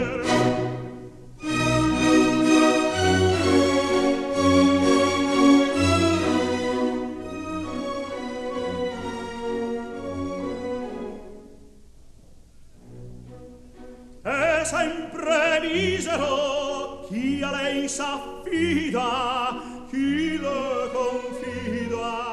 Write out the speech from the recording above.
È sempre misero chi a lei s'affida, chi le confida.